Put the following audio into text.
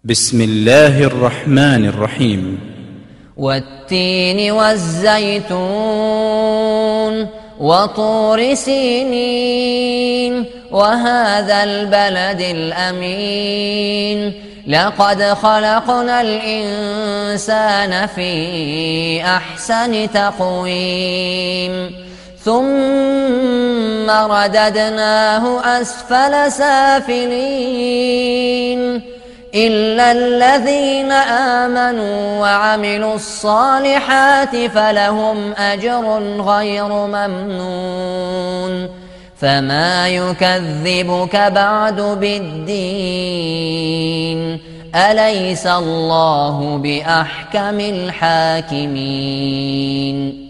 بسم الله الرحمن الرحيم. والتين والزيتون وطور سينين وهذا البلد الأمين لقد خلقنا الإنسان في أحسن تقويم ثم رددناه أسفل سافلين إلا الذين آمنوا وعملوا الصالحات فلهم أجر غير ممنون فما يكذبك بعد بالدين أليس الله بأحكم الحاكمين.